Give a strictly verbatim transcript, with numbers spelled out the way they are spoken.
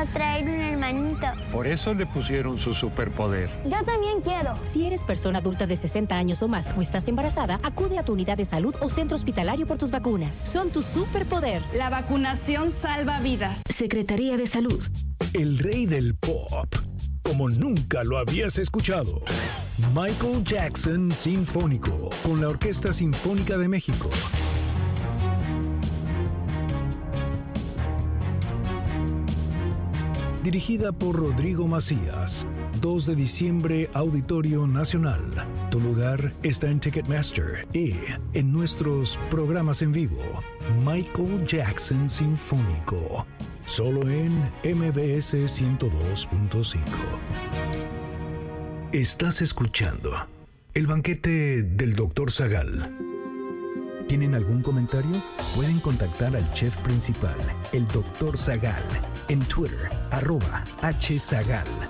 a traer un hermanito. Por eso le pusieron su superpoder. Yo también quiero. Si eres persona adulta de sesenta años o más o estás embarazada, acude a tu unidad de salud o centro hospitalario por tus vacunas. Son tu superpoder. La vacunación salva vidas. Secretaría de Salud. El rey del pop, como nunca lo habías escuchado. Michael Jackson Sinfónico, con la Orquesta Sinfónica de México. Dirigida por Rodrigo Macías. dos de diciembre, Auditorio Nacional. Tu lugar está en Ticketmaster y en nuestros programas en vivo. Michael Jackson Sinfónico. Solo en M B S ciento dos punto cinco. Estás escuchando El Banquete del doctor Zagal. ¿Tienen algún comentario? Pueden contactar al chef principal, el doctor Zagal, en Twitter, arroba hzagal.